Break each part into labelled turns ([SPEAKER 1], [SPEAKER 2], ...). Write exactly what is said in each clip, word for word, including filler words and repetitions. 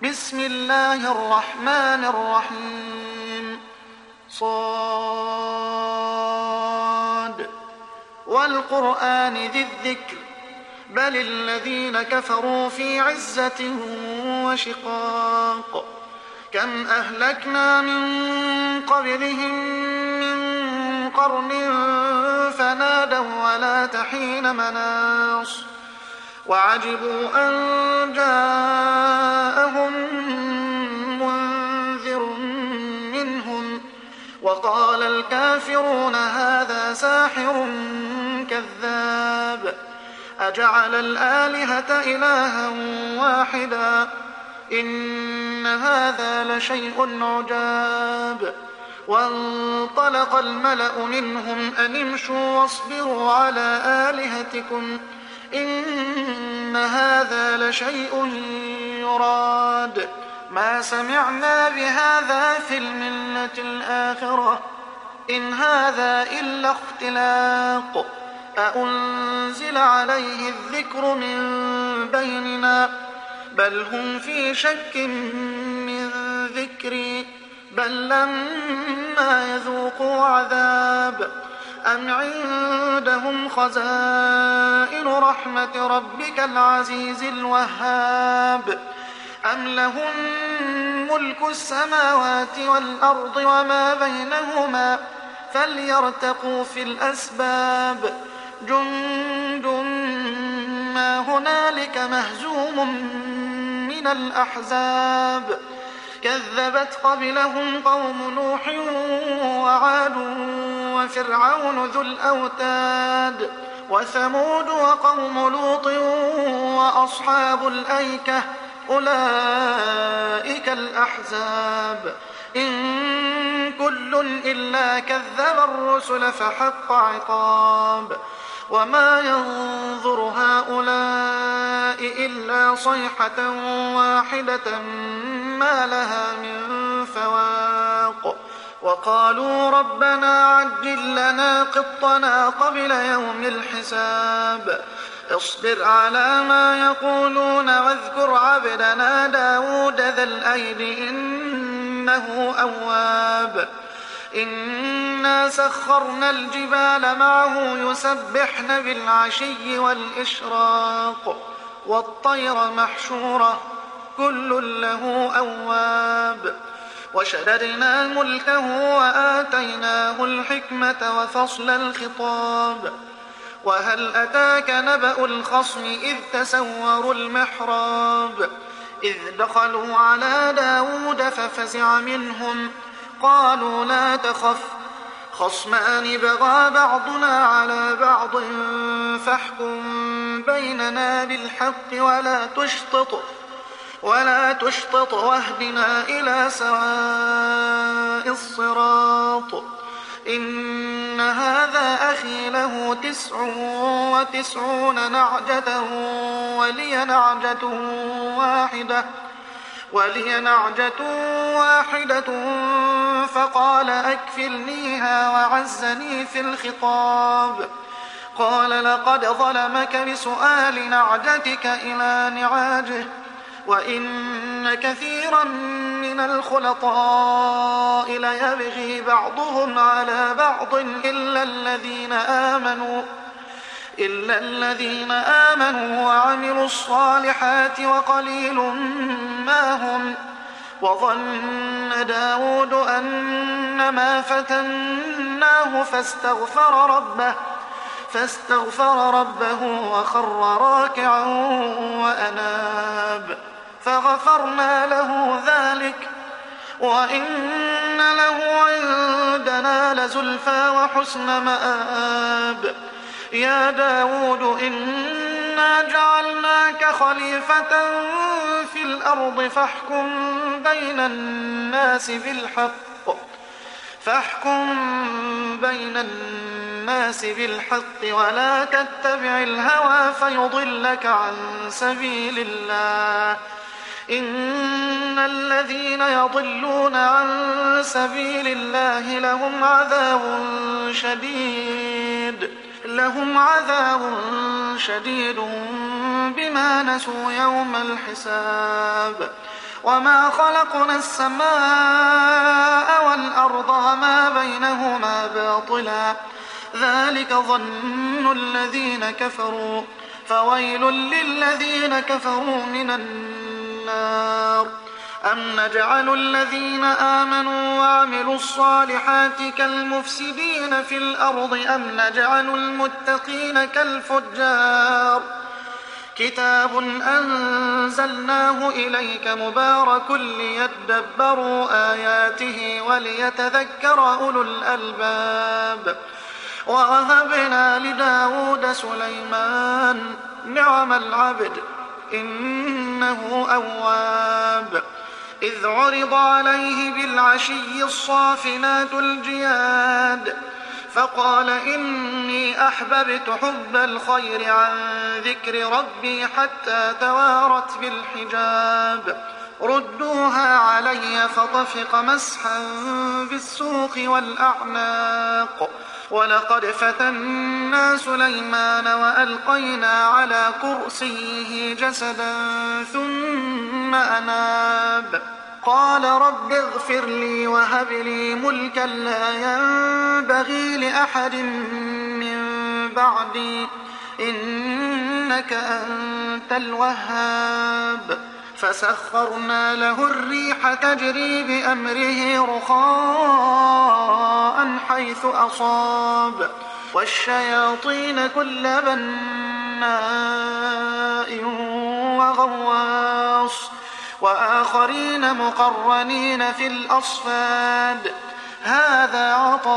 [SPEAKER 1] بسم الله الرحمن الرحيم صاد والقرآن ذي الذكر بل الذين كفروا في عزة وشقاق كم أهلكنا من قبلهم من قرن فنادوا ولا تحين مناص وعجبوا أن جاءهم منذر منهم وقال الكافرون هذا ساحر كذاب أجعل الآلهة إلها واحدا إن هذا لشيء عجاب وانطلق الملأ منهم أن امشوا واصبروا على آلهتكم إن هذا لشيء يراد ما سمعنا بهذا في الملة الآخرة إن هذا إلا اختلاق أأنزل عليه الذكر من بيننا بل هم في شك من ذكري بل لما يذوقوا عذاب أم عندهم خزائن رحمة ربك العزيز الوهاب أم لهم ملك السماوات والأرض وما بينهما فليرتقوا في الأسباب جند ما هنالك مهزوم من الأحزاب كذبت قبلهم قوم نوح وعاد وفرعون ذو الأوتاد وثمود وقوم لوط وأصحاب الأيكة أولئك الأحزاب إن كل إلا كذب الرسل فحق عقاب وما ينظر هؤلاء إلا صيحة واحدة ما لها من فواق وقالوا ربنا عجل لنا قطنا قبل يوم الحساب اصبر على ما يقولون واذكر عبدنا داود ذا الأيد إنه أواب إنا سخرنا الجبال معه يسبحن بالعشي والإشراق والطير محشورة كل له أواب وشددنا ملكه وآتيناه الحكمة وفصل الخطاب وهل أتاك نبأ الخصم إذ تسوروا المحراب إذ دخلوا على داود ففزع منهم قالوا لا تخف خصمان بغى بعضنا على بعض فاحكم بيننا بالحق ولا تشطط ولا تشطط واهدنا إلى سواء الصراط إن هذا أخي له تسع وتسعون نعجة ولي نعجة واحدة ولي نعجة واحدة فقال أكفلنيها وعزني في الخطاب قال لقد ظلمك بسؤال نعجتك إلى نعاجه وإن كثيرا من الخلطاء ليبغي بعضهم على بعض إلا الذين آمنوا إلا الذين آمنوا وعملوا الصالحات وقليل ما هم وظن داود أنما فتناه فاستغفر ربه فاستغفر ربه وخر راكعا وأناب فغفرنا له ذلك وإن له عندنا لزلفى وحسن مآب يا داود إنا جعلناك خليفة في الأرض فاحكم بين الناس بالحق فاحكم بين الناس بالحق ولا تتبع الهوى فيضلك عن سبيل الله إن الذين يضلون عن سبيل الله لهم عذاب شديد لهم عذاب شديد بما نسوا يوم الحساب وما خلقنا السماء والأرض وما بينهما باطلا ذلك ظن الذين كفروا فويل للذين كفروا من النار. أم نجعل الذين آمنوا وعملوا الصالحات كالمفسدين في الأرض أم نجعل المتقين كالفجار كتاب أنزلناه إليك مبارك ليدبروا آياته وليتذكر أولو الألباب. ووهبنا لداود سليمان نعم العبد إنه أواب إذ عرض عليه بالعشي الصافنات الجياد فقال إني أحببت حب الخير عن ذكر ربي حتى توارت بالحجاب ردوها علي فطفق مسحا بالسوق والأعناق ولقد فتنا سليمان وألقينا على كرسيه جسدا ثم أناب قال رب اغفر لي وهب لي ملكا لا ينبغي لأحد من بعدي إنك أنت الوهاب. فسخرنا له الريح تجري بأمره رخاء حيث أصاب والشياطين كل بناء وغواص وآخرين مقرنين في الأصفاد هذا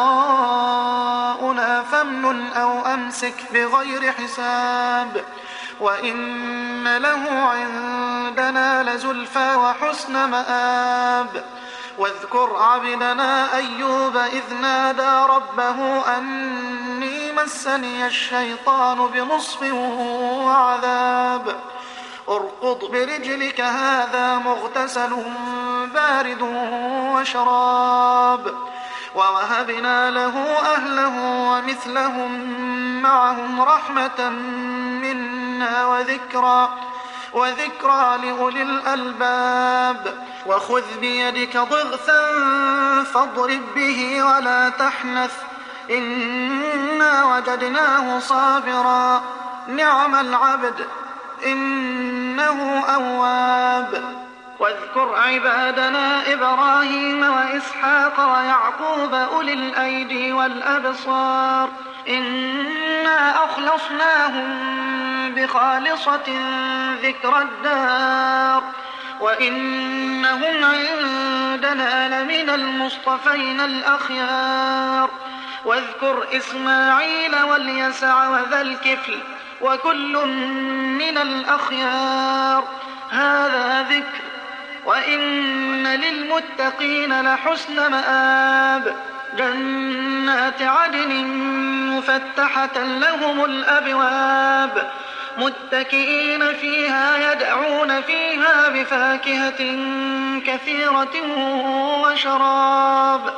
[SPEAKER 1] عطاؤنا فامنن أو أمسك بغير حساب وإن له عندنا لزلفى وحسن مآب. واذكر عبدنا أيوب إذ نادى ربه أني مسني الشيطان بنصب وعذاب اركض برجلك هذا مغتسل بارد وشراب. ووهبنا له أهله ومثلهم معهم رحمة منا وذكرى وذكرى لأولي الألباب. وخذ بيدك ضغثا فاضرب به ولا تحنث إنا وجدناه صابرا نعم العبد إنه أواب. واذكر عبادنا إبراهيم وإسحاق ويعقوب أولي الأيدي والأبصار إنا أخلصناهم بخالصة ذكر الدار وإنهم عندنا لمن المصطفين الأخيار. واذكر إسماعيل واليسع وذا الكفل وكل من الأخيار هذا ذكر وإن للمتقين لحسن مآب جنات عدن مفتحة لهم الأبواب متكئين فيها يدعون فيها بفاكهة كثيرة وشراب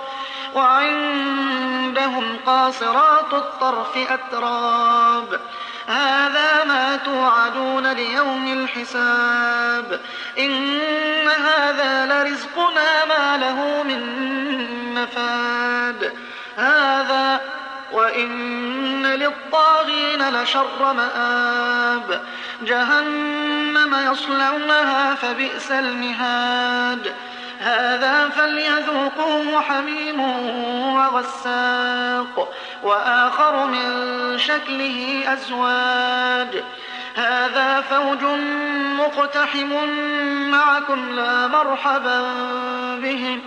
[SPEAKER 1] وعندهم قاصرات الطرف أتراب هذا ما توعدون ليوم الحساب إن هذا لرزقنا ما له من نفاد هذا وإن للطاغين لشر مآب جهنم يصلونها فبئس المهاد هذا فليذوقوه حميم وغساق وآخر من شكله أزواج هذا فوج مقتحم معكم لا مرحبا بهم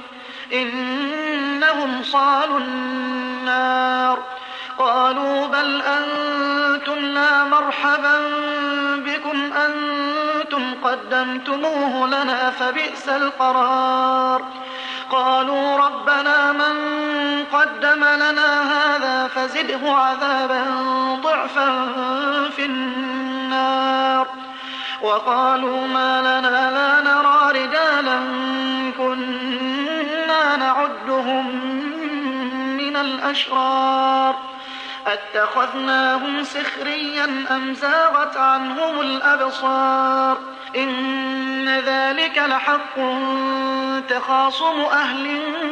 [SPEAKER 1] إنهم صالوا النار قالوا بل أنتم لا مرحبا بكم أنتم قدمتموه لنا فبئس القرار قالوا ربنا من قدم لنا هذا فزده عذابا ضعفا في النار وقالوا ما لنا لا نرى رجالا كنا نعدهم من الأشرار أتخذناهم سخريا أم زاغت عنهم الأبصار إن ذلك لحق تخاصم أهل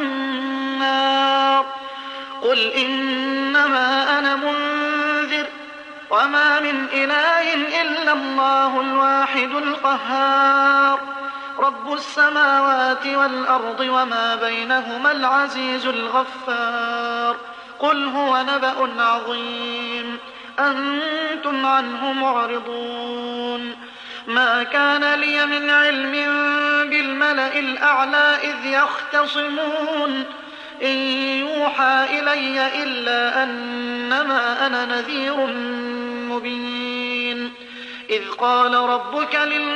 [SPEAKER 1] النار قل إنما أنا منذر وما من إله إلا الله الواحد القهار رب السماوات والأرض وما بينهما العزيز الغفار قل هو نبأ عظيم أنتم عنه معرضون ما كان لي من علم بالملأ الأعلى إذ يختصمون إن يوحى إلي إلا أنما أنا نذير مبين إذ قال ربك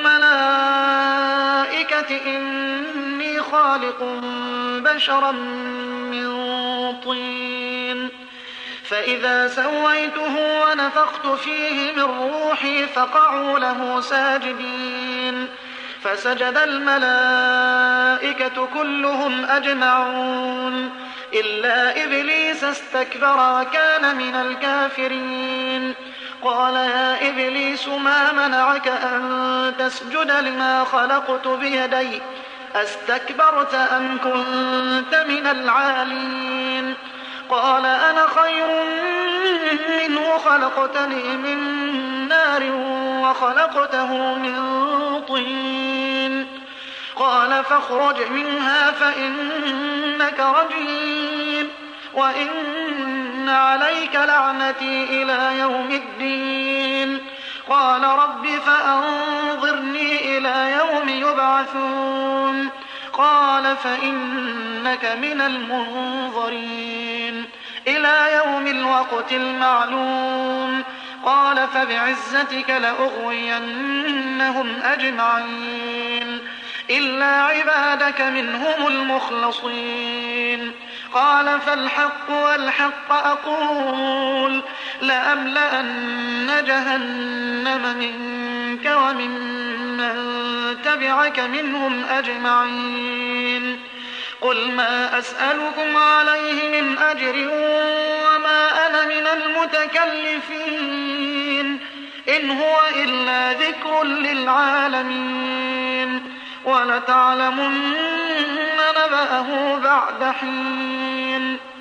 [SPEAKER 1] للملائكة إني خالق بشرا من طين فإذا سويته ونفخت فيه من روحي فقعوا له ساجدين فسجد الملائكة كلهم أجمعون إلا إبليس استكبر وكان من الكافرين قال يا إبليس ما منعك أن تسجد لما خلقت بيدي أستكبرت أم كنت من العالين قال أنا خير منه خلقتني من نار وخلقته من طين قال فاخرج منها فإنك رجيم وإن عليك لعنتي إلى يوم الدين قال رب فأنظرني إلى يوم يبعثون قال فإنك من المنظرين إلى يوم الوقت المعلوم قال فبعزتك لأغوينهم أجمعين إلا عبادك منهم المخلصين قال فالحق والحق أقول لأملأن جهنم منك وممن تبعك منهم أجمعين قل ما أسألكم عليه من أجر وما أنا من المتكلفين إن هو إلا ذكر للعالمين ولتعلمن نبأه بعد حين